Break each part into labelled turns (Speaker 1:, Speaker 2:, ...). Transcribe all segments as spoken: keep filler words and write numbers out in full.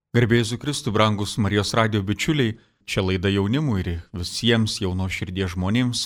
Speaker 1: Garbė Jėzui Kristui, brangus Marijos radijo bičiuliai, čia laida jaunimui ir visiems jaunos širdies žmonėms.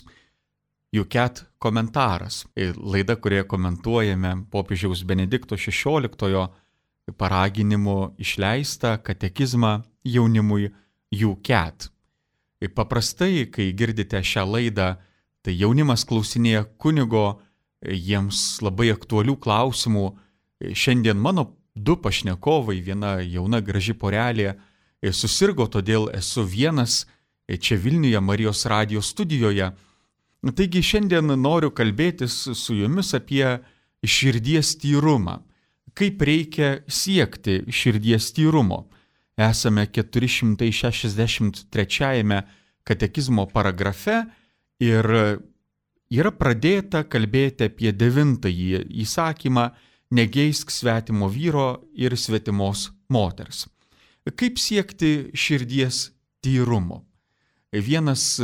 Speaker 1: Juket komentaras. Laida, kurioje komentuojame popiežiaus Benedikto šešioliktojo paraginimu išleistą katekizmą jaunimui Juket. Paprastai, kai girdite šią laidą, tai jaunimas klausinėja kunigo jiems labai aktualių klausimų. Šiandien mano du pašnekovai, viena jauna graži porelė, susirgo, todėl esu vienas čia Vilniuje Marijos radijo studijoje. Taigi šiandien noriu kalbėtis su jumis apie širdies tyrumą. Kaip reikia siekti širdies tyrumo? Esame keturi šimtai šešiasdešimt trečiajame katekizmo paragrafe ir yra pradėta kalbėti apie devintąjį įsakymą negeisk svetimo vyro ir svetimos moters. Kaip siekti širdies tyrumo? Vienas,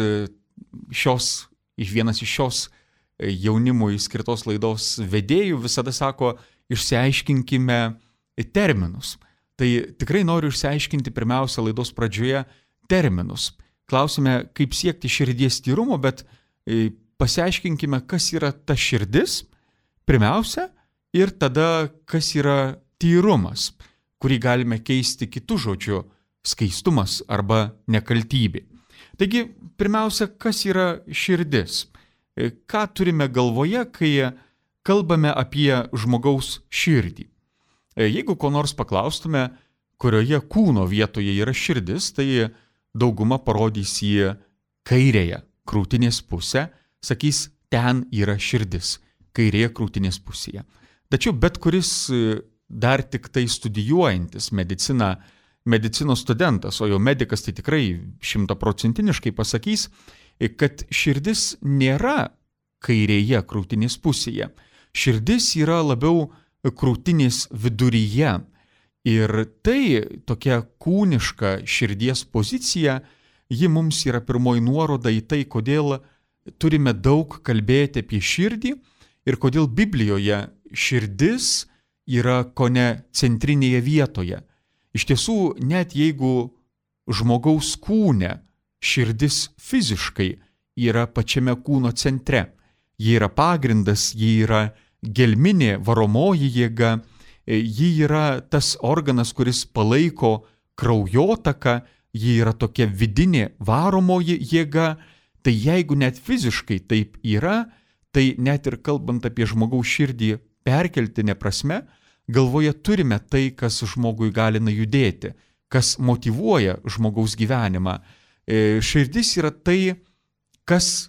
Speaker 1: šios, vienas iš šios jaunimui skirtos laidos vedėjų visada sako, išsiaiškinkime terminus. Tai tikrai noriu išsiaiškinti pirmiausia laidos pradžioje terminus. Klausime, kaip siekti širdies tyrumo, bet pasiaiškinkime, kas yra ta širdis pirmiausia, ir tada, kas yra tyrumas, kurį galime keisti kitų žodžių skaistumas arba nekaltybė. Taigi, pirmiausia, kas yra širdis? Ką turime galvoje, kai kalbame apie žmogaus širdį? Jeigu ko nors paklaustume, kurioje kūno vietoje yra širdis, tai dauguma parodys į kairėje krūtinės pusę, sakys, ten yra širdis, kairėje krūtinės pusėje. Tačiau bet kuris dar tik tai studijuojantis mediciną, medicinos studentas, o jau medikas tai tikrai šimtaprocentiniškai pasakys, kad širdis nėra kairėje krūtinės pusėje. Širdis yra labiau krūtinės viduryje. Ir tai tokia kūniška širdies pozicija, ji mums yra pirmoji nuoroda į tai, kodėl turime daug kalbėti apie širdį ir kodėl Biblijoje širdis yra kone centrinėje vietoje. Iš tiesų, net jeigu žmogaus kūne širdis fiziškai yra pačiame kūno centre, ji yra pagrindas, ji yra gelminė varomoji jėga, ji yra tas organas, kuris palaiko kraujotaką, ji yra tokia vidinė varomoji jėga, tai jeigu net fiziškai taip yra, tai net ir kalbant apie žmogaus širdį perkeltinė prasme, galvoje turime tai, kas žmogui gali judėti, kas motyvuoja žmogaus gyvenimą. Širdis yra tai, kas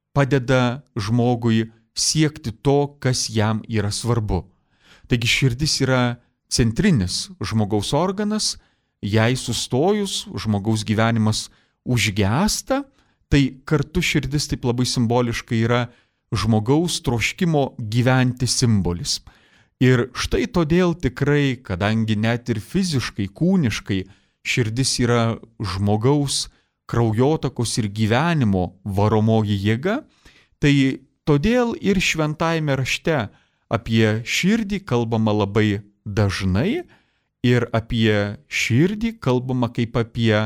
Speaker 1: padeda žmogui siekti to, kas jam yra svarbu. Taigi širdis yra centrinis žmogaus organas, jai sustojus žmogaus gyvenimas užgęsta, tai kartu širdis taip labai simboliškai yra žmogaus troškimo gyventi simbolis. Ir štai todėl tikrai, kadangi net ir fiziškai, kūniškai širdis yra žmogaus kraujotakos ir gyvenimo varomoji jėga, tai todėl ir šventajame rašte apie širdį kalbama labai dažnai ir apie širdį kalbama kaip apie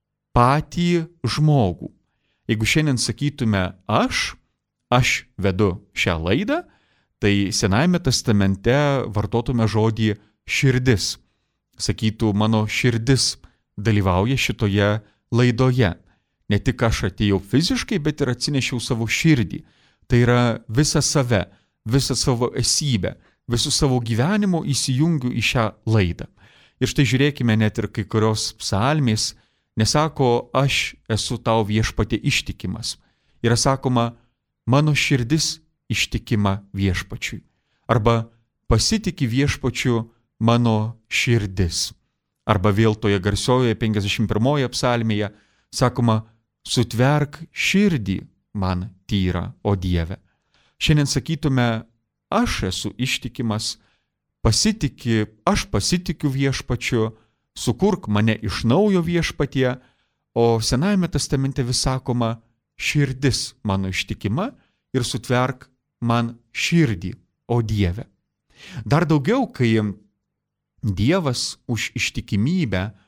Speaker 1: patį žmogų. Jeigu šiandien sakytume aš, aš vedu šią laidą, tai Senajame testamente vartotume žodį širdis. Sakytų, mano širdis dalyvauja šitoje laidoje. Ne tik aš atėjau fiziškai, bet ir atsinešiau savo širdį. Tai yra visą save, visą savo esybę, visų savo gyvenimo įsijungiu į šią laidą. Ir štai žiūrėkime, net ir kai kurios psalmės nesako, aš esu tau viešpatie ištikimas. Yra sakoma, mano širdis ištikima viešpačiui. Arba pasitiki viešpačiu mano širdis. Arba vėl toje garsiojoje penkiasdešimt pirmoje psalmėje sakoma, sutverk širdį man tyra, o Dieve. Šiandien sakytume, aš esu ištikimas, pasitiki, aš pasitikiu viešpačiu, sukurk mane iš naujo viešpatie, o Senajame testamente vis sakoma, širdis mano ištikima ir sutverk man širdį, o Dieve. Dar daugiau, kai Dievas už ištikimybę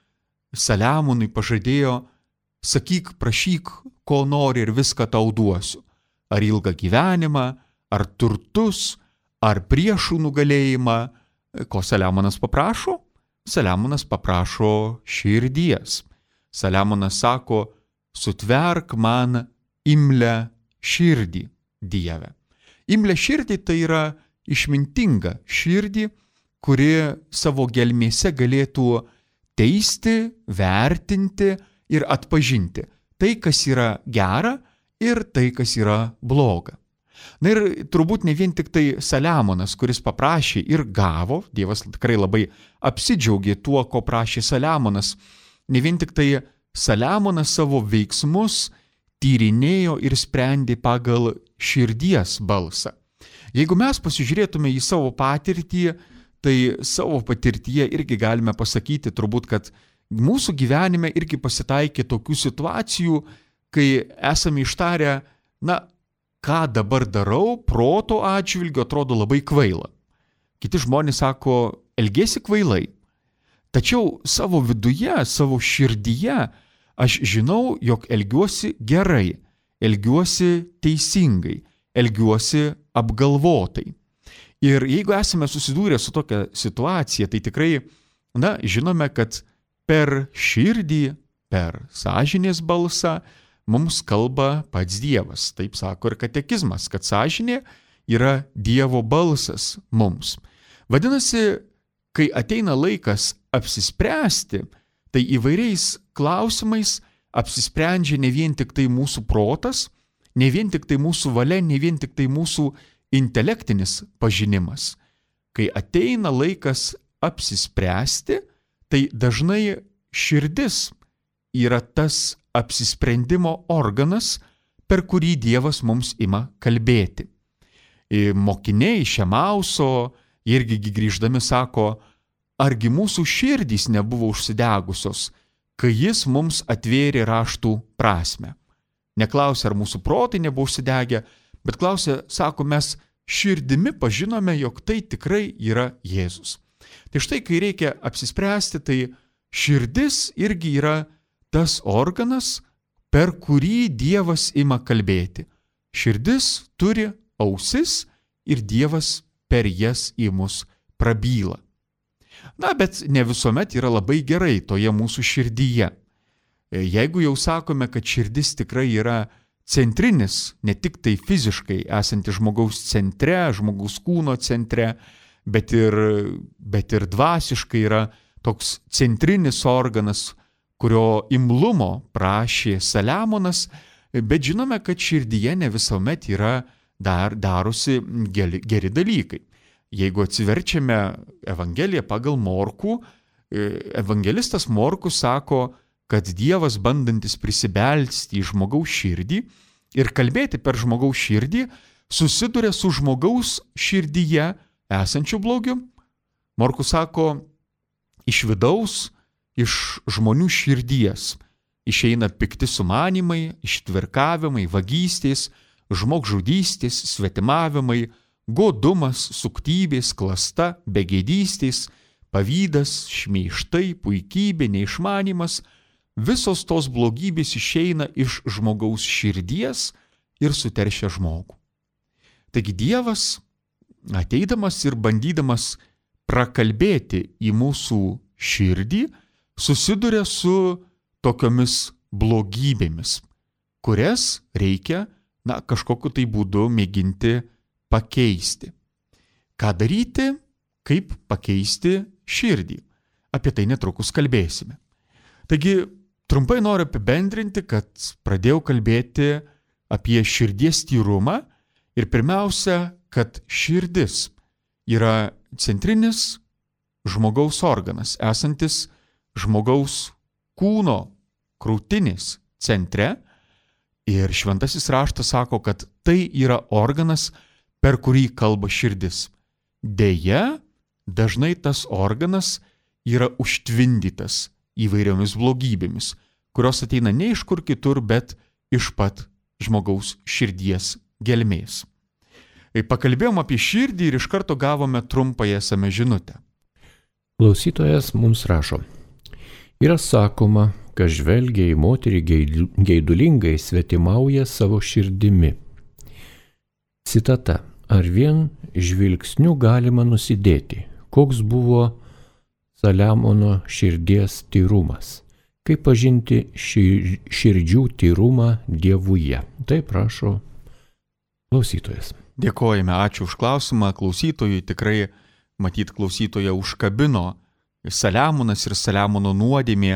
Speaker 1: Saliamonui pažadėjo: sakyk, prašyk, ko nori ir viską tau duosiu. Ar ilgą gyvenimą, ar turtus, ar priešų nugalėjimą. Ko Saliamonas paprašo? Saliamonas paprašo širdies. Saliamonas sako: sutverk man imlią širdį, Dieve. Imlią širdį tai yra išmintinga širdį, kuri savo gelmėse galėtų teisti, vertinti ir atpažinti tai, kas yra gera ir tai, kas yra bloga. Na ir turbūt ne vien tik tai Saliamonas, kuris paprašė ir gavo, Dievas tikrai labai apsidžiaugė tuo, ko prašė Saliamonas, ne vien tik tai Saliamonas savo veiksmus tyrinėjo ir sprendė pagal širdies balsą. Jeigu mes pasižiūrėtume į savo patirtį, tai savo patirtyje irgi galime pasakyti turbūt, kad mūsų gyvenime irgi pasitaikė tokių situacijų, kai esame ištarę: na, ką dabar darau, proto atžvilgiu atrodo labai kvaila. Kiti žmonės sako: elgiesi kvailai. Tačiau savo viduje, savo širdyje aš žinau, jog elgiuosi gerai, elgiuosi teisingai, elgiuosi apgalvotai. Ir jeigu esame susidūrę su tokia situacija, tai tikrai, na, žinome, kad per širdį, per sąžinės balsą mums kalba pats Dievas. Taip sako ir katekizmas, kad sąžinė yra Dievo balsas mums. Vadinasi, kai ateina laikas apsispręsti, tai įvairiais klausimais apsisprendžia ne vien tik tai mūsų protas, ne vien tik tai mūsų valia, ne vien tik tai mūsų intelektinis pažinimas. Kai ateina laikas apsispręsti, tai dažnai širdis yra tas apsisprendimo organas, per kurį Dievas mums ima kalbėti. Ir mokiniai iš Emauso irgi grįždami sako: argi mūsų širdys nebuvo užsidegusios, kai jis mums atvėrė raštų prasmę. Neklausė, ar mūsų protai nebuvo užsidegę, bet klausė, sako, mes širdimi pažinome, jog tai tikrai yra Jėzus. Tai štai, kai reikia apsispręsti, tai širdis irgi yra tas organas, per kurį Dievas ima kalbėti. Širdis turi ausis ir Dievas per jas į mus prabyla. Na, bet ne visuomet yra labai gerai toje mūsų širdyje. Jeigu jau sakome, kad širdis tikrai yra centrinis, ne tik tai fiziškai esanti žmogaus centre, žmogaus kūno centre, bet ir, bet ir dvasiškai yra toks centrinis organas, kurio imlumo prašė Saliamonas, bet žinome, kad širdyje ne visuomet yra dar darosi geri, geri dalykai. Jeigu atsiverčiame Evangeliją pagal Morkų, evangelistas Morkus sako, kad Dievas bandantis prisibelsti į žmogaus širdį ir kalbėti per žmogaus širdį, susiduria su žmogaus širdyje esančiu blogiu. Morkus sako, iš vidaus, iš žmonių širdies išeina pikti sumanymai, ištvirkavimai, vagystės, žmogžudystės, svetimavimai, godumas, suktybės, klasta, begėdystės, pavydas, šmeižtai, puikybė, neišmanymas. Visos tos blogybės išeina iš žmogaus širdies ir suteršia žmogų. Taigi Dievas, ateidamas ir bandydamas prakalbėti į mūsų širdį, susiduria su tokiomis blogybėmis, kurias reikia, na, kažkokiu tai būdu mėginti pakeisti. Ką daryti, kaip pakeisti širdį? Apie tai netrukus kalbėsime. Taigi, trumpai noriu apibendrinti, kad pradėjau kalbėti apie širdies tyrumą ir pirmiausia, kad širdis yra centrinis žmogaus organas, esantis žmogaus kūno krūtinės centre. Ir šventasis raštas sako, kad tai yra organas, per kurį kalba širdis. Deja, dažnai tas organas yra užtvindytas įvairiomis blogybėmis, kurios ateina ne iš kur kitur, bet iš pat žmogaus širdies gelmės. Pakalbėjom apie širdį ir iš karto gavome trumpąją esame žinutę.
Speaker 2: Klausytojas mums rašo: Yra sakoma, kad žvelgia į moterį geidulingai svetimauja savo širdimi. Citata. Ar vien žvilgsniu galima nusidėti? Koks buvo Saliamono širdies tyrumas? Kaip pažinti širdžių tyrumą Dievuje? Taip rašo klausytojas.
Speaker 1: Dėkojame, ačiū už klausimą. Klausytojui tikrai, matyt, klausytoja užkabino Saliamonas ir Saliamono nuodėmė.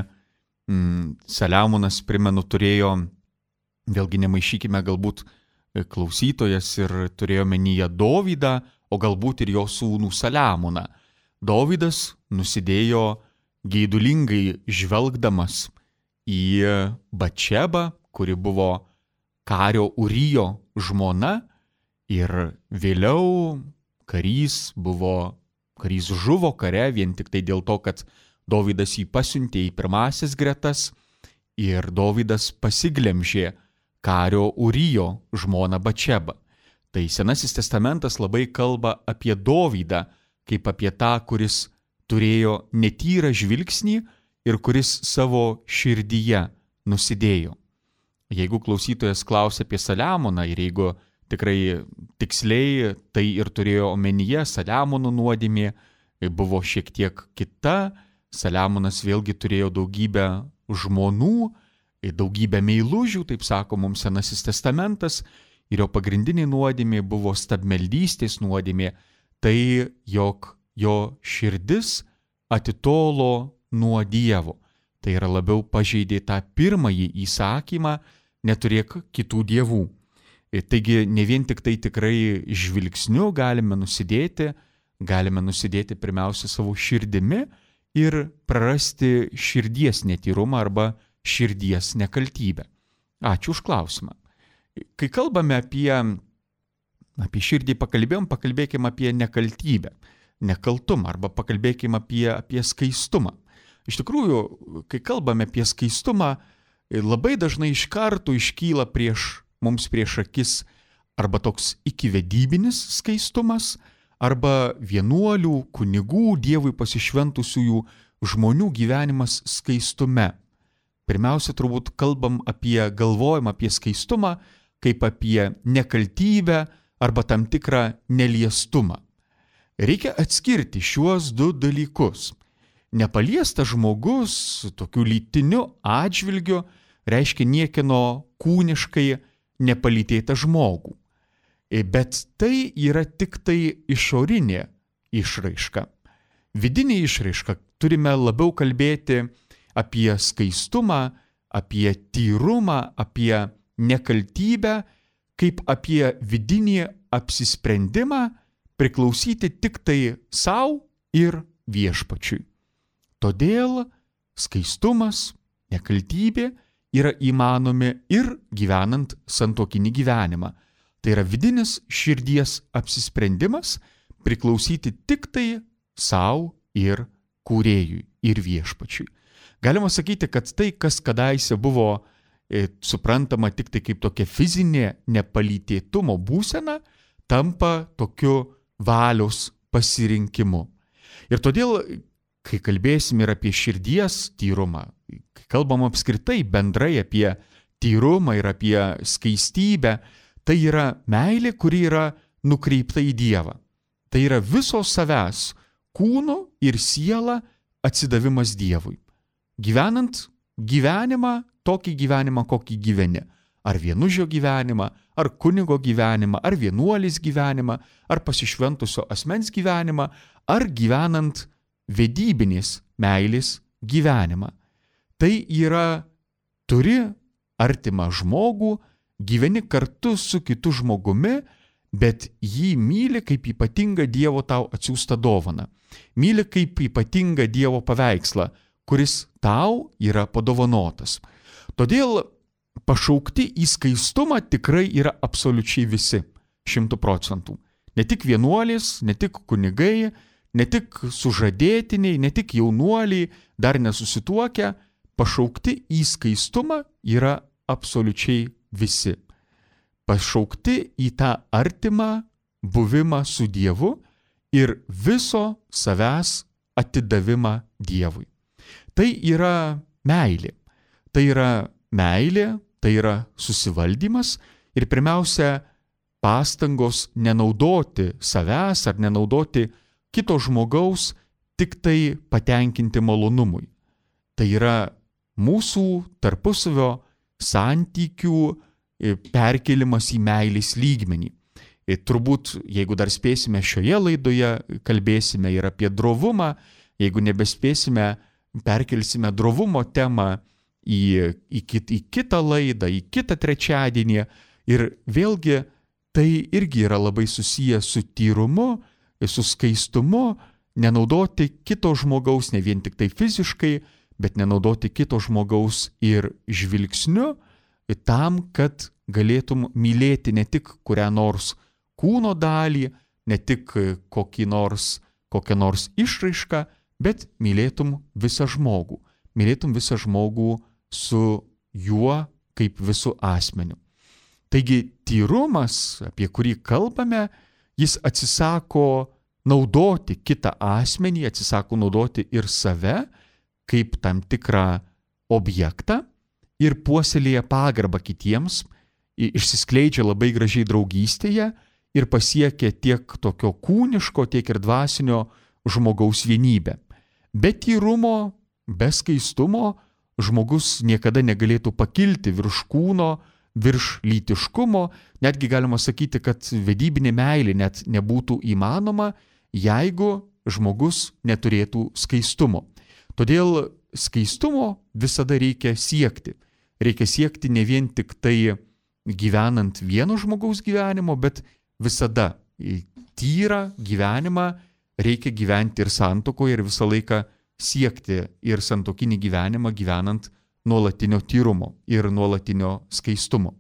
Speaker 1: Saliamonas, primenu, turėjo, vėlgi nemaišykime, galbūt klausytojas ir turėjo menyje Dovydą, o galbūt ir jo sūnų Saliamoną. Dovydas nusidėjo geidulingai žvelgdamas į Batšebą, kuri buvo kario Urijo žmona, ir vėliau karys buvo, karys žuvo kare vien tik tai dėl to, kad Dovydas jį pasiuntė į pirmąsias gretas ir Dovydas pasiglemžė kario Urijo žmoną Batšebą. Tai Senasis testamentas labai kalba apie Dovydą, kaip apie tą, kuris turėjo netyrą žvilgsnį ir kuris savo širdyje nusidėjo. Jeigu klausytojas klausia apie Saliamoną ir jeigu tikrai tiksliai tai ir turėjo omenyje, Saliamono nuodėmė buvo šiek tiek kita, Saliamonas vėlgi turėjo daugybę žmonų, daugybę meilužių, taip sako mums Senasis testamentas, ir jo pagrindinė nuodėmė buvo stabmeldystės nuodėmė, tai jog jo širdis atitolo nuo Dievo. Tai yra labiau pažeidė tą pirmąjį įsakymą, neturėk kitų dievų. Taigi ne vien tik tai tikrai žvilgsniu galime nusidėti, galime nusidėti pirmiausia savo širdimi ir prarasti širdies netyrumą arba širdies nekaltybę. Ačiū už klausimą. Kai kalbame apie, apie širdį pakalbėjom, pakalbėkime apie nekaltybę, nekaltumą arba pakalbėkime apie, apie skaistumą. Iš tikrųjų, kai kalbame apie skaistumą, labai dažnai iš karto iškyla prieš, mums prieš akis arba toks ikivedybinis skaistumas, arba vienuolių, kunigų, Dievui pasišventusiųjų žmonių gyvenimas skaistume. Pirmiausia, turbūt kalbam apie galvojimą apie skaistumą, kaip apie nekaltybę arba tam tikrą neliestumą. Reikia atskirti šiuos du dalykus. Nepaliestas žmogus tokiu lytiniu atžvilgiu reiškia niekieno kūniškai nepalytėtą žmogų. Bet tai yra tik tai išorinė išraiška. Vidinė išraiška turime labiau kalbėti apie skaistumą, apie tyrumą, apie nekaltybę, kaip apie vidinį apsisprendimą priklausyti tik tai sau ir viešpačiui. Todėl skaistumas, nekaltybė yra įmanomi ir gyvenant santuokinį gyvenimą. Tai yra vidinis širdies apsisprendimas priklausyti tik tai sau ir kūrėjui ir viešpačiui. Galima sakyti, kad tai, kas kadaise buvo e, suprantama tik tai kaip tokia fizinė nepalytėtumo būsena, tampa tokiu valios pasirinkimu. Ir todėl, kai kalbėsim ir apie širdies tyrumą, kai kalbam apskritai bendrai apie tyrumą ir apie skaistybę, tai yra meilė, kuri yra nukreipta į Dievą. Tai yra viso savęs, kūno ir siela atsidavimas Dievui. Gyvenant gyvenimą, tokį gyvenimą, kokį gyveni. Ar vienužio gyvenimą, ar kunigo gyvenimą, ar vienuolis gyvenimą, ar pasišventusio asmens gyvenimą, ar gyvenant vedybinės meilės gyvenimą. Tai yra, turi artimą žmogų, gyveni kartu su kitu žmogumi, bet jį myli kaip ypatingą Dievo tau atsiųstą dovaną. Myli kaip ypatingą Dievo paveikslą, kuris tau yra padovanotas. Todėl pašaukti į skaistumą tikrai yra absoliučiai visi, šimtų procentų. Ne tik vienuolis, ne tik kunigai, ne tik sužadėtiniai, ne tik jaunuoliai, dar nesusituokę, pašaukti į skaistumą yra absoliučiai visi. Pašaukti į tą artimą buvimą su Dievu ir viso savęs atidavimą Dievui. Tai yra meilė. Tai yra meilė, tai yra susivaldymas ir pirmiausia pastangos nenaudoti savęs ar nenaudoti kito žmogaus tik tai patenkinti malonumui. Tai yra mūsų tarpusavio santykių perkėlimas į meilės lygmenį. Ir turbūt, jeigu dar spėsime šioje laidoje, kalbėsime ir apie drovumą, jeigu nebespėsime, perkelsime drovumo temą į, į, kit, į kitą laidą, į kitą trečiadienį. Ir vėlgi tai irgi yra labai susiję su tyrumu, su skaistumu, nenaudoti kito žmogaus, ne vien tik tai fiziškai, bet nenaudoti kito žmogaus ir žvilgsniu, tam, kad galėtum mylėti ne tik kurią nors kūno dalį, ne tik kokį nors, kokią nors išraišką, bet mylėtum visą žmogų. Mylėtum visą žmogų su juo kaip visų asmeniu. Taigi tyrumas, apie kurį kalbame, jis atsisako naudoti kitą asmenį, atsisako naudoti ir save kaip tam tikrą objektą ir puoselėja pagarbą kitiems, išsiskleidžia labai gražiai draugystėje ir pasiekia tiek tokio kūniško, tiek ir dvasinio žmogaus vienybę. Be tyrumo, be skaistumo žmogus niekada negalėtų pakilti virš kūno, virš lytiškumo, netgi galima sakyti, kad vedybinė meilė net nebūtų įmanoma, jeigu žmogus neturėtų skaistumo. Todėl skaistumo visada reikia siekti. Reikia siekti ne vien tik tai gyvenant vieno žmogaus gyvenimo, bet visada tyrą gyvenimą reikia gyventi ir santuokoje ir visą laiką siekti ir santuokinį gyvenimą gyvenant nuolatinio tyrumo ir nuolatinio skaistumo.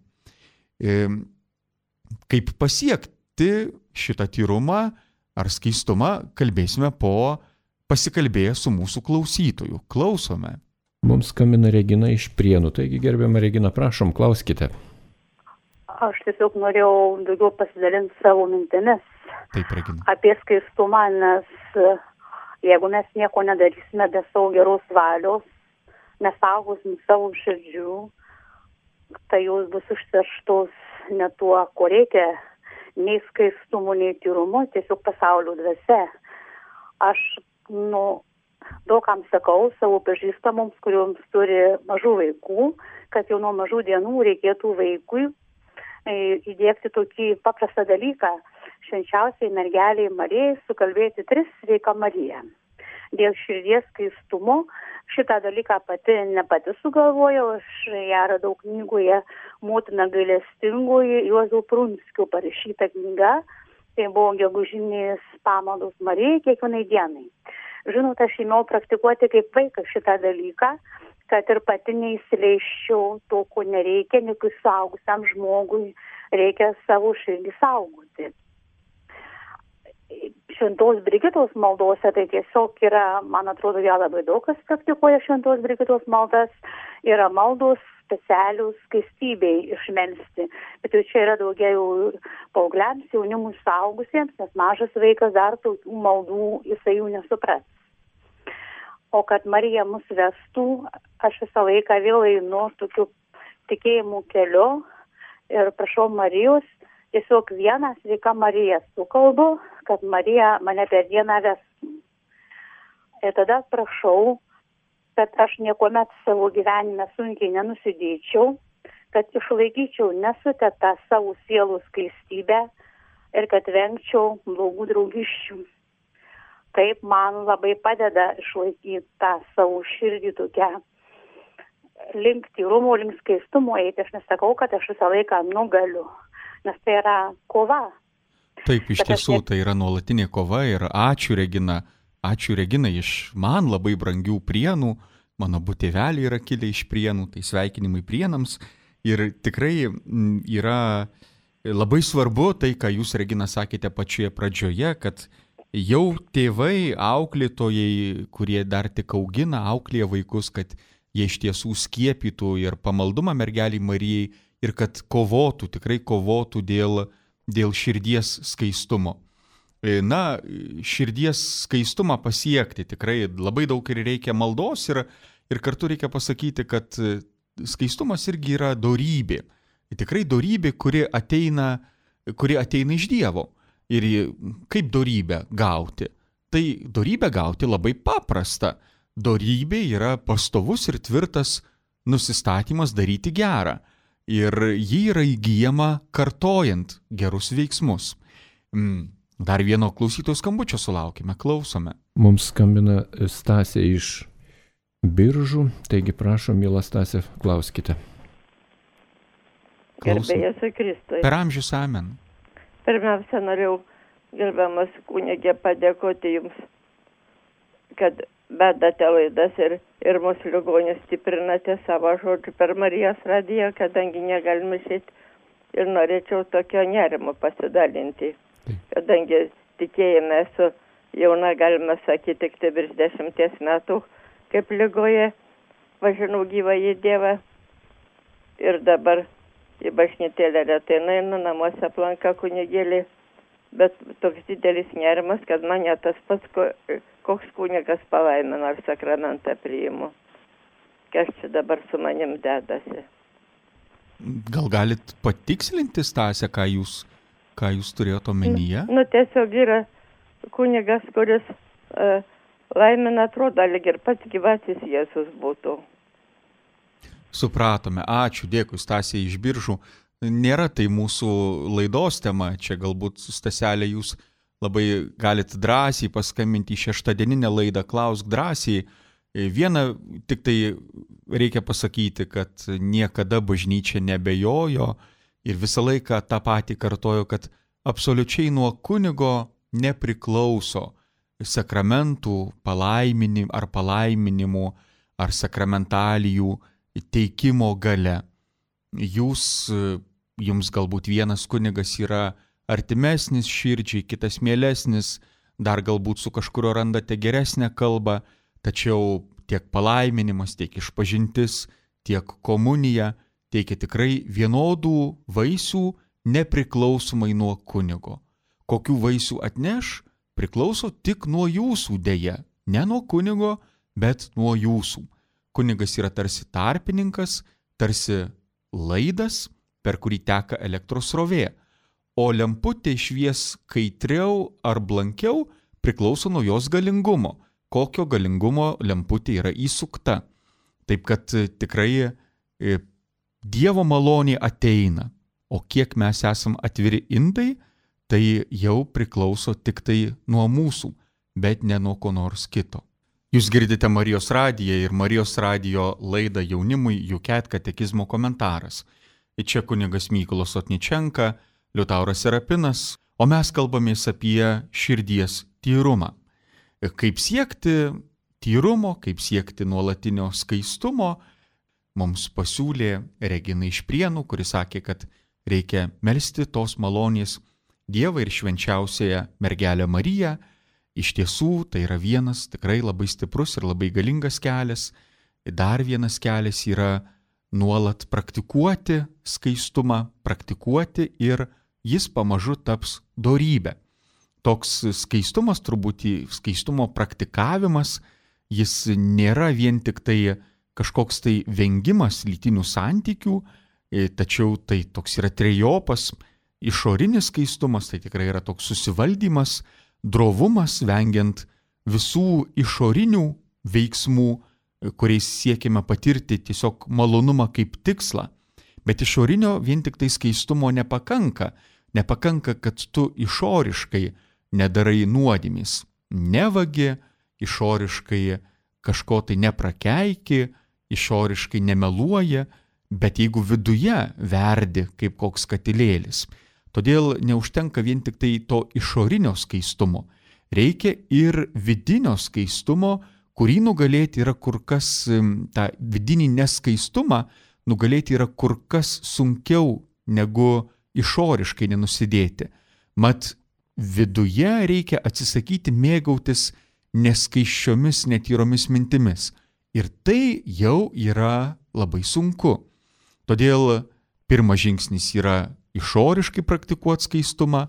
Speaker 1: Kaip pasiekti šitą tyrumą ar skaistumą, kalbėsime po pasikalbėję su mūsų klausytoju. Klausome.
Speaker 2: Mums skambina Regina iš Prienų. Taigi, gerbiama Regina, prašom, klauskite.
Speaker 3: Aš tiesiog norėjau daugiau pasidalinti savo mintimis.
Speaker 1: Taip, Regina.
Speaker 3: Apie skaistumą, nes jeigu mes nieko nedarysime be savo geros valios, mes saugosim savo širdžių, tai jos bus užterštos ne tuo, ko reikia, nei skaistumu, nei tyrumu, tiesiog pasaulio dvasia. Aš, nu, daugam sakau savo pažįstamoms, kurioms turi mažų vaikų, kad jau nuo mažų dienų reikėtų vaikui įdiegti tokį paprastą dalyką, švenčiausiai mergeliai Marijai sukalbėti tris sveika Marija. Dėl širdies skaistumo šitą dalyką pati ne pati sugalvojau, aš ją radau knygoje Motina gailestingoji, Juozo Prunskio parašyta knyga, tai buvo gegužinės pamaldos Marijai kiekvienai dienai. Žinot, aš ėmiau praktikuoti kaip vaikas šitą dalyką, kad ir pati neįsileisčiau to, ko nereikia, nekui suaugusiam žmogui reikia savo širdį saugoti. Šventos Brigitos maldose tai tiesiog yra, man atrodo, ją labai daug kas praktikuoja Šventos Brigitos maldas, yra maldos specialius skaistybei išmelsti, bet jau čia yra daugiau paaugliams, jaunimui, suaugusiems, nes mažas vaikas dar tokių maldų jisai jų nesupras. O kad Marija mus vestų, aš visą laiką vėl einu tokiu tikėjimu keliu ir prašau Marijos, tiesiog vieną sveika Marija sukalbu, kad Marija mane per dieną vestų. Ir tada prašau, kad aš niekuomet savo gyvenime sunkiai nenusidėčiau, kad išlaikyčiau nesutetą savo sielų skaistybę ir kad vengčiau blogų draugysčių. Taip man labai padeda išlaikyti tą savo širdį tokią link tyrumo, link skaistumo eiti. Aš nesakau, kad aš visą laiką nugaliu, nes tai yra kova.
Speaker 1: Taip, iš tiesų, tai yra nuolatinė kova ir ačiū Regina, ačiū Regina iš man labai brangių Prienų, mano abu tėveliai yra kilę iš Prienų, tai sveikinimai Prienams ir tikrai yra labai svarbu tai, ką jūs, Regina, sakėte pačioje pradžioje, kad jau tėvai, auklėtojai, kurie dar tik augina, auklėja vaikus, kad jie iš tiesų skiepytų ir pamaldumą mergeliai Marijai ir kad kovotų, tikrai kovotų dėl, dėl širdies skaistumo. Na, širdies skaistumą pasiekti tikrai labai daug ir reikia maldos ir, ir kartu reikia pasakyti, kad skaistumas irgi yra dorybė. Tikrai dorybė, kuri ateina, kuri ateina iš Dievo. Ir kaip dorybę gauti? Tai dorybę gauti labai paprasta. Dorybė yra pastovus ir tvirtas nusistatymas daryti gerą. Ir ji yra įgyjama kartojant gerus veiksmus. Dar vieno klausytojų skambučio sulaukime, klausome.
Speaker 2: Mums skambina Stasė iš Biržų, taigi prašom, mėla Stasė, klauskite.
Speaker 4: Gerbėjas Kristui.
Speaker 1: Per amžius amen.
Speaker 4: Pirmiausia, norėjau, gerbiamas kunigė, padėkoti Jums, kad vedate laidas ir, ir mūsų ligonius stiprinate savo žodžiu per Marijos radiją, kadangi negalime išėti ir norėčiau tokio nerimo pasidalinti. Kadangi tikėjime esu jauna, galima sakyti, tik tai virš dešimties metų, kaip ligoje važinau gyvą į Dievą. Ir dabar į bažnytėlę retai nueinu, namuose aplanka kunigėlį, bet toks didelis nerimas, kad mane tas pats, koks kunigas palaimina ar sakramentą priimu. Kas čia dabar su manim dedasi?
Speaker 1: Gal galit patikslinti, Stasė, ką jūs Ką jūs turėjote omenyje?
Speaker 4: Nu, tiesiog yra kunigas, kuris uh, laimina, atrodo, lyg ir pats gyvasis Jėzus būtų.
Speaker 1: Supratome. Ačiū, dėkui, Stasė iš Biržų. Nėra tai mūsų laidos tema. Čia galbūt, Staselė, jūs labai galite drąsiai paskambinti į šeštadieninę laidą, klausk drąsiai. Viena tik tai reikia pasakyti, kad niekada bažnyčia nebejojo, ir visą laiką tą patį kartoju, kad absoliučiai nuo kunigo nepriklauso sakramentų palaiminimų ar palaiminimų ar sakramentalijų teikimo gale. Jūs, jums galbūt vienas kunigas yra artimesnis širdžiai, kitas mielesnis, dar galbūt su kažkurio randate geresnę kalbą, tačiau tiek palaiminimas, tiek išpažintis, tiek komunija teikia tikrai vienodų vaisių nepriklausomai nuo kunigo. Kokių vaisių atneš, priklauso tik nuo jūsų dėja. Ne nuo kunigo, bet nuo jūsų. Kunigas yra tarsi tarpininkas, tarsi laidas, per kurį teka elektros srovė. O lemputė švies kaitriau ar blankiau priklauso nuo jos galingumo. Kokio galingumo lemputė yra įsukta. Taip kad tikrai Dievo malonė ateina, o kiek mes esam atviri indai, tai jau priklauso tik tai nuo mūsų, bet ne nuo ko nors kito. Jūs girdite Marijos radiją ir Marijos radijo laidą jaunimui U C A T katekizmo komentaras. Čia kunigas Mykolas Otničenka, Liutauras Serapinas, o mes kalbamės apie širdies tyrumą. Kaip siekti tyrumo, kaip siekti nuolatinio skaistumo, mums pasiūlė Regina iš Prienų, kuris sakė, kad reikia melsti tos malonės Dievą ir švenčiausiąją mergelę Mariją. Iš tiesų, tai yra vienas tikrai labai stiprus ir labai galingas kelias. Dar vienas kelias yra nuolat praktikuoti skaistumą, praktikuoti ir jis pamažu taps dorybė. Toks skaistumas, turbūt skaistumo praktikavimas, jis nėra vien tik tai kažkoks tai vengimas lytinių santykių, tačiau tai toks yra trejopas. Išorinis skaistumas tai tikrai yra toks susivaldymas, drovumas, vengiant visų išorinių veiksmų, kuriais siekime patirti tiesiog malonumą kaip tikslą. Bet išorinio vien tik tai skaistumo nepakanka. Nepakanka, kad tu išoriškai nedarai nuodėmės. Nevagi, išoriškai kažko tai neprakeiki, išoriškai nemeluoja, bet jeigu viduje verdi kaip koks katilėlis. Todėl neužtenka vien tik tai to išorinio skaistumo. Reikia ir vidinio skaistumo, kurį nugalėti yra kur kas, tą vidinį neskaistumą, nugalėti yra kur kas sunkiau negu išoriškai nenusidėti. Mat, viduje reikia atsisakyti mėgautis neskaiščiomis, netyromis mintimis. Ir tai jau yra labai sunku. Todėl pirmas žingsnis yra išoriškai praktikuoti skaistumą,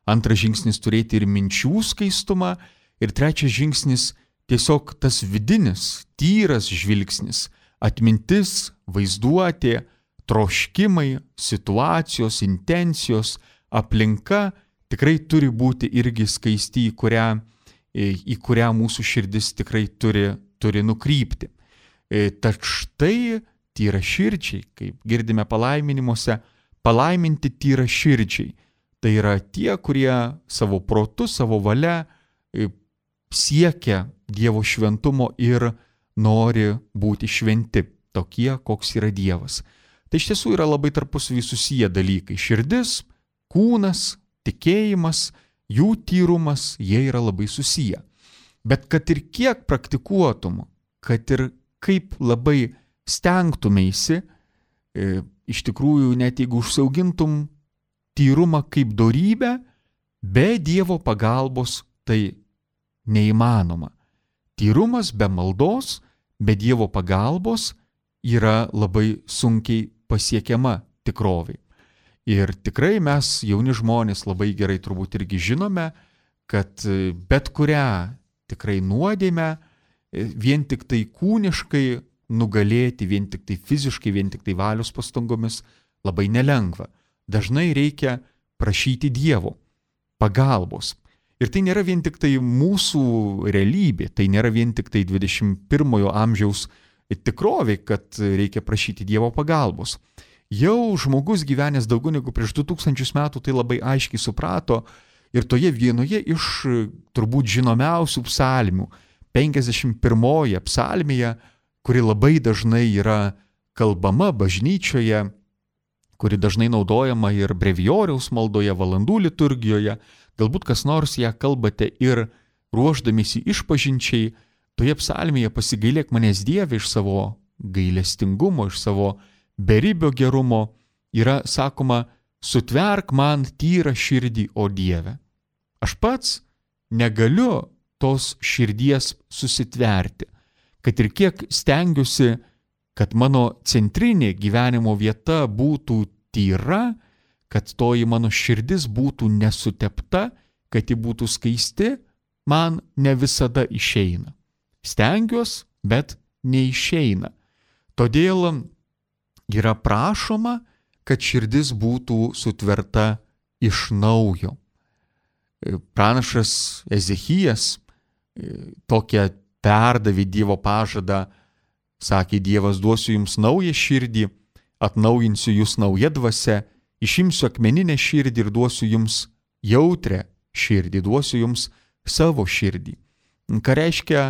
Speaker 1: antras žingsnis turėti ir minčių skaistumą, ir trečias žingsnis tiesiog tas vidinis, tyras žvilgsnis, atmintis, vaizduotė, troškimai, situacijos, intencijos, aplinka tikrai turi būti irgi skaisti, į kurią, į kurią mūsų širdis tikrai turi, turi nukrypti. Tad štai tyra širdžiai, kaip girdime palaiminimuose, palaiminti tyra širdžiai. Tai yra tie, kurie savo protu, savo valia siekia Dievo šventumo ir nori būti šventi, tokie, koks yra Dievas. Tai iš tiesų yra labai tarpusavy susiję dalykai. Širdis, kūnas, tikėjimas, jų tyrumas, jie yra labai susiję. Bet kad ir kiek praktikuotum, kad ir kaip labai stengtumėsi, e, iš tikrųjų net jeigu užsiaugintum tyrumą kaip dorybę, be Dievo pagalbos tai neįmanoma. Tyrumas be maldos, be Dievo pagalbos yra labai sunkiai pasiekiama tikrovė. Ir tikrai mes, jauni žmonės, labai gerai turbūt irgi žinome, kad bet kurią tikrai nuodėmę vien tik tai kūniškai nugalėti, vien tik tai fiziškai, vien tik tai valios pastangomis labai nelengva. Dažnai reikia prašyti Dievo pagalbos. Ir tai nėra vien tik tai mūsų realybė, tai nėra vien tik tai dvidešimt pirmojo amžiaus tikrovė, kad reikia prašyti Dievo pagalbos. Jau žmogus gyvenęs daugiau negu prieš du tūkstančius metų tai labai aiškiai suprato ir toje vienoje iš turbūt žinomiausių psalmių, penkiasdešimt pirmoje psalmėje, kuri labai dažnai yra kalbama bažnyčioje, kuri dažnai naudojama ir brevijoriaus maldoje, valandų liturgijoje, galbūt kas nors ją kalbate ir ruošdamiesi išpažinčiai, toje psalmėje pasigailėk manęs Dieve iš savo gailestingumo, iš savo beribio gerumo, yra sakoma, sutverk man tyrą širdį, o Dieve. Aš pats negaliu tos širdies susitverti, kad ir kiek stengiuosi, kad mano centrinė gyvenimo vieta būtų tyra, kad toji mano širdis būtų nesutepta, kad ji būtų skaisti, man ne visada išeina. Stengiuos, bet neišeina. Todėl yra prašoma, kad širdis būtų sutverta iš naujo. Pranašas Ezechijas tokią perdavė Dievo pažadą, sakė, Dievas, duosiu jums naują širdį, atnaujinsiu jūs nauja dvasia, išimsiu akmeninę širdį ir duosiu jums jautrę širdį, duosiu jums savo širdį. Ką reiškia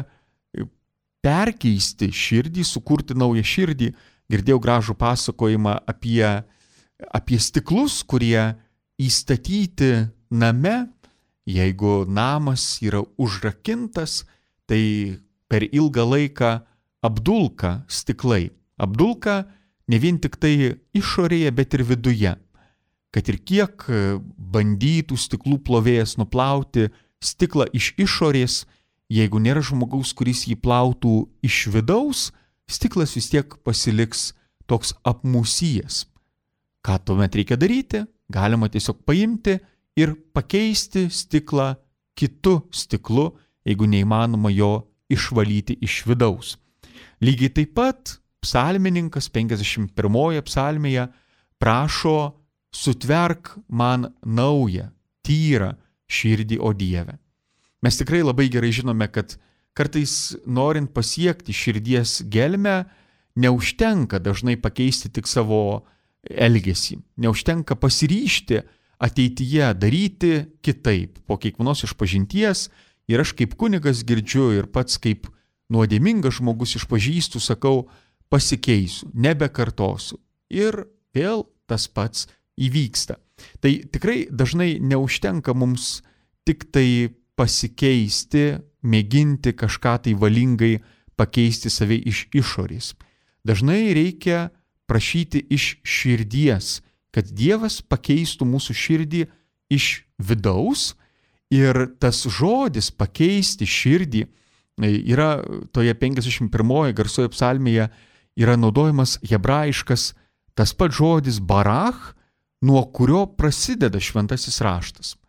Speaker 1: perkeisti širdį, sukurti naują širdį? Girdėjau gražų pasakojimą apie, apie stiklus, kurie įstatyti name. Jeigu namas yra užrakintas, tai per ilgą laiką apdulka stiklai. Apdulka ne vien tik tai išorėje, bet ir viduje. Kad ir kiek bandytų stiklų plovėjas nuplauti stiklą iš išorės, jeigu nėra žmogaus, kuris jį plautų iš vidaus, stiklas vis tiek pasiliks toks apmusijęs. Ką tuomet reikia daryti? Galima tiesiog paimti ir pakeisti stiklą kitu stiklu, jeigu neįmanoma jo išvalyti iš vidaus. Lygiai taip pat psalmininkas penkiasdešimt pirmoje psalmėje prašo, sutverk man naują, tyrą širdį, o Dieve. Mes tikrai labai gerai žinome, kad kartais norint pasiekti širdies gelmę, neužtenka dažnai pakeisti tik savo elgesį. Neužtenka pasiryžti ateityje daryti kitaip. Po kiekvienos išpažinties ir aš kaip kunigas girdžiu ir pats kaip nuodėmingas žmogus išpažįstu, sakau, pasikeisiu, nebekartosiu. Ir vėl tas pats įvyksta. Tai tikrai dažnai neužtenka mums tik tai pasikeisti, mėginti kažką tai valingai pakeisti save iš išorės. Dažnai reikia prašyti iš širdies, kad Dievas pakeistų mūsų širdį iš vidaus. Ir tas žodis pakeisti širdį yra toje penkiasdešimt pirmoje garsioje psalmėje yra naudojamas hebrajiškas tas pats žodis barach, nuo kurio prasideda šventasis raštas.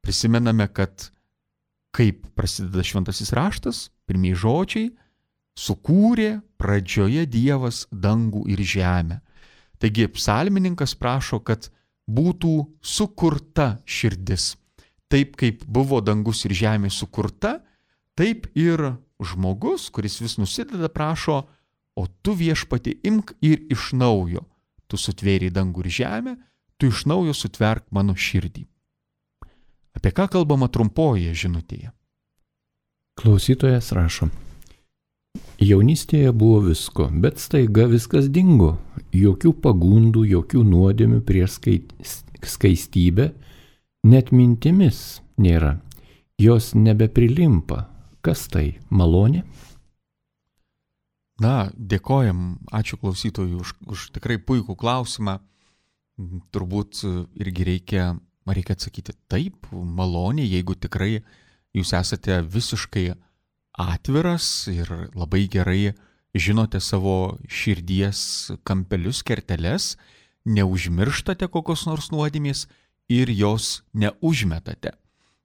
Speaker 1: prisimename, kad kaip prasideda šventasis raštas, pirmieji žodžiai, sukūrė pradžioje Dievas dangų ir žemę. Taigi psalmininkas prašo, kad būtų sukurta širdis. Taip kaip buvo dangus ir žemė sukurta, taip ir žmogus, kuris vis nusideda, prašo, o tu viešpati imk ir iš naujo. Tu sutvėrei dangų ir žemę, tu iš naujo sutverk mano širdį. Apie ką kalbama trumpoje žinutėje?
Speaker 2: Klausytojas rašo. Jaunystėje buvo visko, bet staiga viskas dingo. Jokių pagundų, jokių nuodėmių prieš skaistybę, net mintimis nėra. Jos nebeprilimpa. Kas tai? Malonė?
Speaker 1: Na, dėkojam, ačiū klausytojui už, už tikrai puikų klausimą. Turbūt irgi reikia, reikia atsakyti taip, malonė, jeigu tikrai jūs esate visiškai atviras ir labai gerai žinote savo širdies kampelius, kerteles, neužmirštate kokios nors nuodėmės ir jos neužmetate.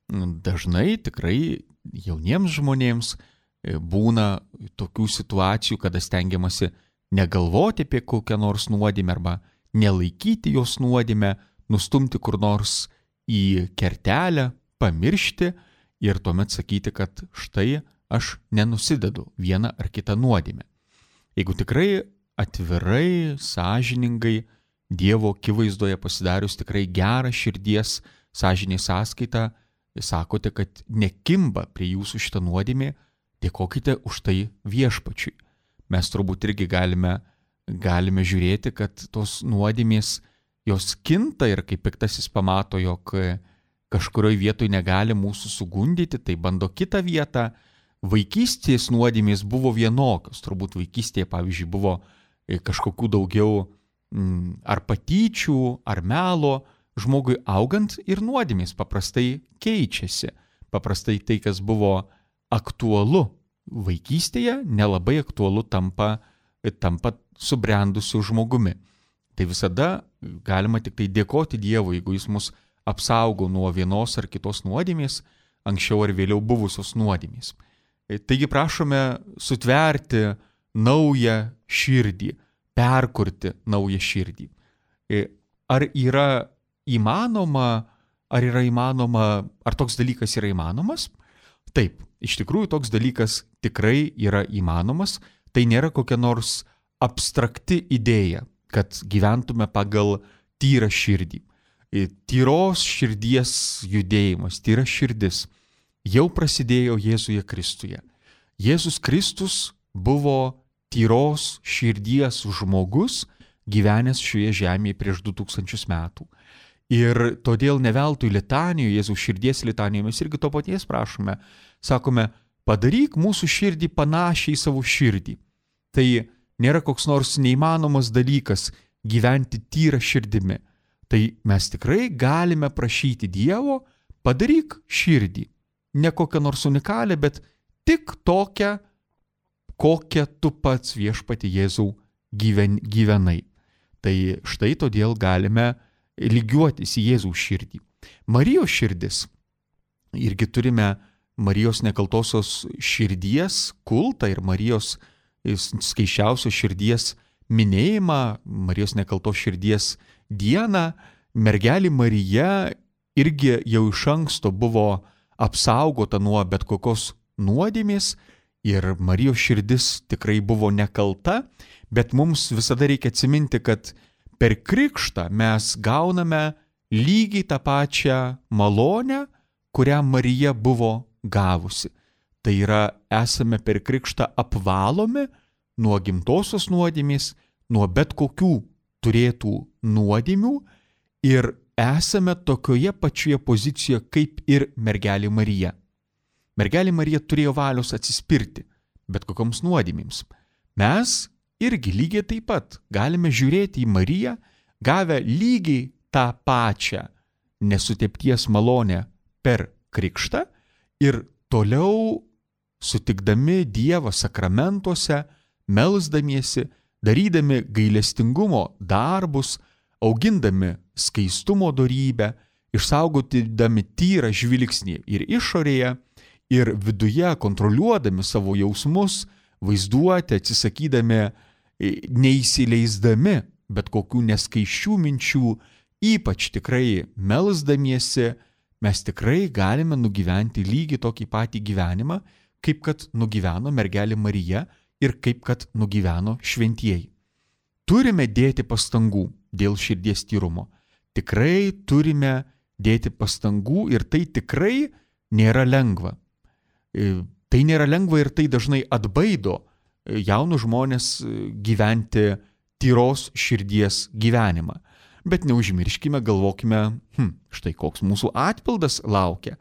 Speaker 1: Dažnai tikrai jauniems žmonėms būna tokių situacijų, kada stengiamasi negalvoti apie kokią nors nuodėmę arba nelaikyti jos nuodėmę, nustumti kur nors į kertelę, pamiršti ir tuomet sakyti, kad štai aš nenusidedu vieną ar kitą nuodėmę. Jeigu tikrai atvirai, sąžiningai, Dievo akivaizdoje pasidarius tikrai gerą širdies sąžinės sąskaitą, sakote, kad nekimba prie jūsų šitą nuodėmę, dėkokite už tai viešpačiui. Mes turbūt irgi galime, galime žiūrėti, kad tos nuodėmės jos kinta ir kai piktasis pamato, jog kažkurioje vietoje negali mūsų sugundyti, tai bando kitą vietą. Vaikystės nuodėmės buvo vienokios, turbūt vaikystėje, pavyzdžiui, buvo kažkokių daugiau ar patyčių, ar melo, žmogui augant ir nuodėmės paprastai keičiasi. Paprastai tai, kas buvo aktualu vaikystėje, nelabai aktualu tampa, tampa subrendusiu žmogumi. Tai visada galima tik tai dėkoti Dievui, jeigu jis mus apsaugo nuo vienos ar kitos nuodėmės, anksčiau ar vėliau buvusios nuodėmės. Taigi prašome sutverti naują širdį, perkurti naują širdį. Ar yra įmanoma, ar yra įmanoma, ar toks dalykas yra įmanomas? Taip, iš tikrųjų toks dalykas tikrai yra įmanomas. Tai nėra kokia nors abstrakti idėja, kad gyventume pagal tyrą širdį. Tyros širdies judėjimas, tyra širdis jau prasidėjo Jėzuje Kristuje. Jėzus Kristus buvo tyros širdies žmogus, gyvenęs šioje žemėje prieš du tūkstančius metų. Ir todėl ne veltui litanijoje, Jėzaus širdies litanijoje mes irgi to paties prašome. Sakome, padaryk mūsų širdį panašiai į savo širdį. Tai nėra koks nors neįmanomas dalykas gyventi tyrą širdimi. Tai mes tikrai galime prašyti Dievo, padaryk širdį. Ne kokią nors unikalią, bet tik tokią, kokią tu pats viešpati Jėzau gyven, gyvenai. Tai štai todėl galime lygiuotis į Jėzaus širdį. Marijos širdis. Irgi turime Marijos nekaltosios širdies kultą ir Marijos skaičiausios širdies minėjimą, Marijos nekaltos širdies dieną. Mergelė Marija irgi jau iš anksto buvo apsaugota nuo bet kokios nuodėmės ir Marijos širdis tikrai buvo nekalta, bet mums visada reikia atsiminti, kad per krikštą mes gauname lygiai tą pačią malonę, kurią Marija buvo gavusi. Tai yra, esame per krikštą apvalomi nuo gimtosios nuodėmės, nuo bet kokių turėtų nuodėmių ir esame tokioje pačioje pozicijoje kaip ir mergelė Marija. Mergelė Marija turėjo valios atsispirti bet kokioms nuodėmėms. Mes irgi lygiai taip pat galime žiūrėti į Mariją, gavę lygiai tą pačią nesutepties malonę per krikštą ir toliau sutikdami Dievą sakramentuose, melsdamiesi, darydami gailestingumo darbus, augindami skaistumo dorybę išsaugodami tyrą žvilgsnį ir išorėje, ir viduje, kontroliuodami savo jausmus, vaizduoti, atsisakydami, neįsileisdami bet kokių neskaiščių minčių, ypač tikrai melsdamiesi, mes tikrai galime nugyventi lygiai tokį patį gyvenimą, kaip kad nugyveno mergelė Marija ir kaip kad nugyveno šventieji. Turime dėti pastangų dėl širdies tyrumo. Tikrai turime dėti pastangų ir tai tikrai nėra lengva. Tai nėra lengva ir tai dažnai atbaido jaunus žmonės gyventi tyros širdies gyvenimą. Bet neužmirškime, galvokime, hm, štai koks mūsų atpildas laukia.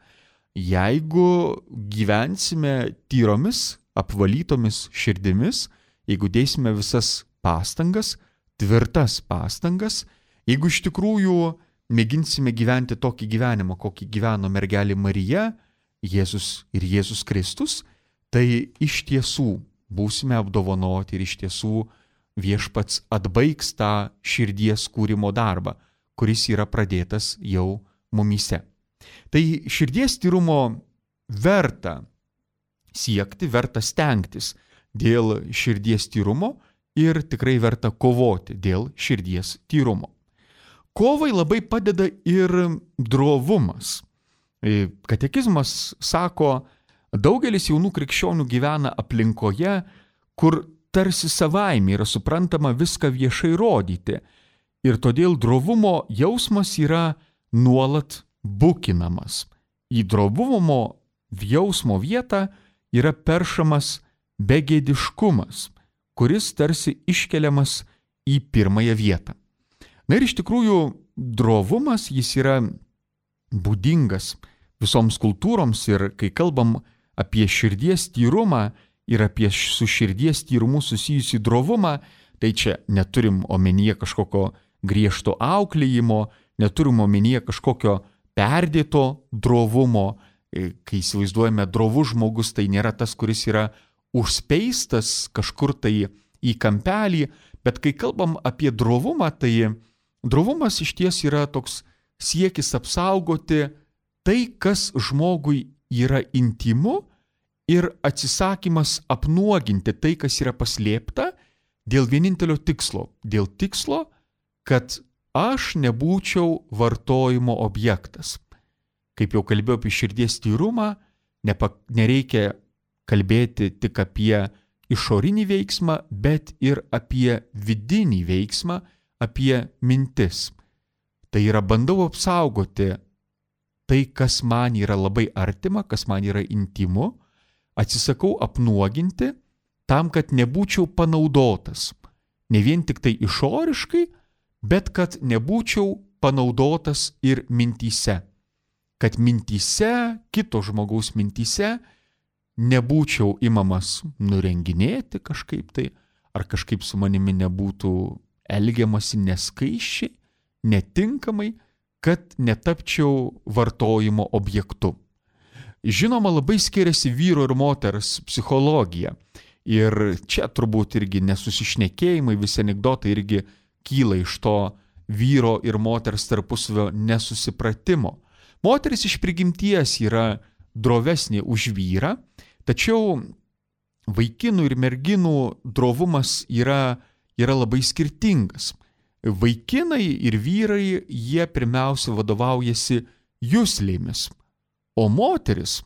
Speaker 1: Jeigu gyvensime tyromis, apvalytomis širdimis, jeigu dėsime visas pastangas, tvirtas pastangas, jeigu iš tikrųjų mėginsime gyventi tokį gyvenimą, kokį gyveno mergelė Marija, Jėzus ir Jėzus Kristus, tai iš tiesų būsime apdovanoti ir iš tiesų viešpats atbaigs tą širdies kūrimo darbą, kuris yra pradėtas jau mumyse. Tai širdies tyrumo verta siekti, verta stengtis dėl širdies tyrumo ir tikrai verta kovoti dėl širdies tyrumo. Kovai labai padeda ir drovumas. Katekizmas sako, daugelis jaunų krikščionių gyvena aplinkoje, kur tarsi savaime yra suprantama viską viešai rodyti ir todėl drovumo jausmas yra nuolat bukinamas. Į drovumo jausmo vietą yra peršamas begėdiškumas, kuris tarsi iškeliamas į pirmąją vietą. Na ir iš tikrųjų drovumas jis yra būdingas visoms kultūroms ir kai kalbam apie širdies tyrumą ir apie su širdies tyrumu susijusį drovumą, tai čia neturim omenyje kažkokio griežto auklėjimo, neturim omenyje kažkokio perdėto drovumo. Kai įsivaizduojame drovus žmogus, tai nėra tas, kuris yra užspeistas kažkur tai į kampelį, bet kai kalbam apie drovumą, tai drovumas iš ties yra toks siekis apsaugoti tai, kas žmogui yra intymu ir atsisakymas apnuoginti tai, kas yra paslėpta dėl vienintelio tikslo. Dėl tikslo, kad aš nebūčiau vartojimo objektas. Kaip jau kalbėjau apie širdies tyrumą, nepa, nereikia kalbėti tik apie išorinį veiksmą, bet ir apie vidinį veiksmą, apie mintis. Tai yra bandau apsaugoti tai, kas man yra labai artima, kas man yra intymu, atsisakau apnuoginti tam, kad nebūčiau panaudotas. Ne vien tik tai išoriškai, bet kad nebūčiau panaudotas ir mintyse. Kad mintyse, kito žmogaus mintyse, nebūčiau imamas nurenginėti kažkaip tai, ar kažkaip su manimi nebūtų elgiamasi neskaiščiai, netinkamai, kad netapčiau vartojimo objektu. Žinoma, labai skiriasi vyro ir moters psichologija. Ir čia turbūt irgi nesusišnekėjimai, visi anekdotai irgi kyla iš to vyro ir moters tarpusavio nesusipratimo. Moteris iš prigimties yra drovesnė už vyrą, tačiau vaikinų ir merginų drovumas yra, yra labai skirtingas. Vaikinai ir vyrai, jie pirmiausia vadovaujasi juslėmis, o moteris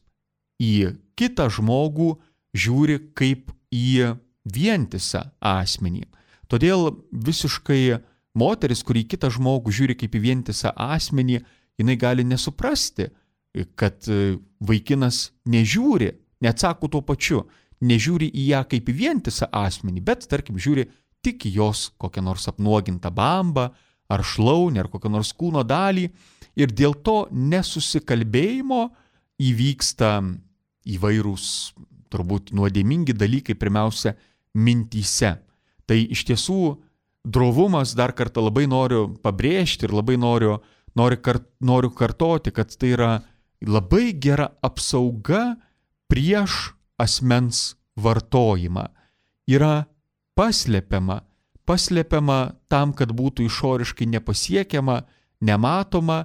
Speaker 1: į kitą žmogų žiūri kaip į vientisą asmenį. Todėl visiškai moteris, kuri į kitą žmogų žiūri kaip į vientisą asmenį, jinai gali nesuprasti, kad vaikinas nežiūri, neatsako tuo pačiu, nežiūri į ją kaip į vientisą asmenį, bet, tarkim, žiūri tik į jos kokią nors apnuogintą bambą, ar šlaunį, ar kokią nors kūno dalį, ir dėl to nesusikalbėjimo įvyksta įvairūs, turbūt nuodėmingi dalykai, pirmiausia, mintyse. Tai iš tiesų drovumas, dar kartą labai noriu pabrėžti ir labai noriu, noriu, kart, noriu kartoti, kad tai yra labai gera apsauga prieš asmens vartojimą. Yra paslepiama, paslepiama tam, kad būtų išoriškai nepasiekiama, nematoma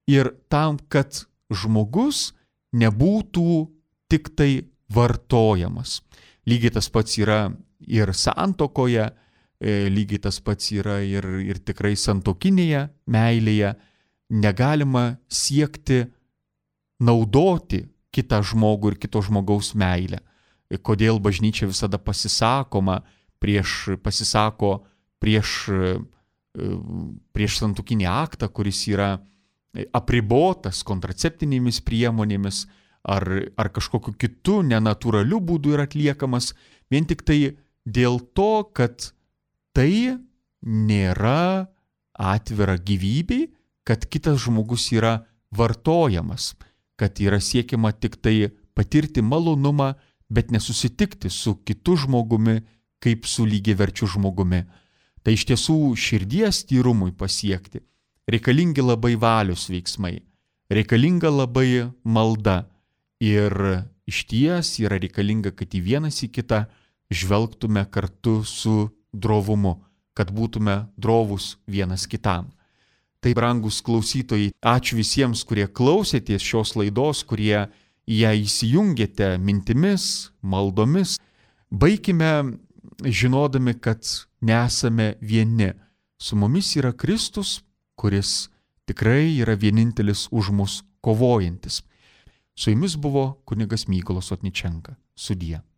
Speaker 1: ir tam, kad žmogus nebūtų tik tai vartojamas. Lygiai tas pats yra ir santuokoje, lygiai tas pats yra ir, ir tikrai santuokinėje meilėje. Negalima siekti naudoti kitą žmogų ir kito žmogaus meilę. Kodėl bažnyčia visada pasisakoma prieš, pasisako prieš, prieš santuokinį aktą, kuris yra apribotas kontraceptinėmis priemonėmis ar, ar kažkokiu kitu nenatūraliu būdu yra atliekamas, vien tik tai dėl to, kad tai nėra atvira gyvybei, kad kitas žmogus yra vartojamas, kad yra siekiama tik tai patirti malonumą, bet nesusitikti su kitu žmogumi kaip su lygiaverčiu žmogumi. Tai iš tiesų širdies tyrumui pasiekti reikalingi labai valios veiksmai, reikalinga labai malda ir iš ties yra reikalinga, kad į vienas į kitą žvelgtume kartu su drovumu, kad būtume drovūs vienas kitam. Tai, brangus klausytojai, ačiū visiems, kurie klausėtės šios laidos, kurie į ją įsijungėte mintimis, maldomis. Baikime žinodami, kad nesame vieni. Su mumis yra Kristus, kuris tikrai yra vienintelis už mus kovojantis. Su jumis buvo kunigas Mykolas Otničenka. Sudie.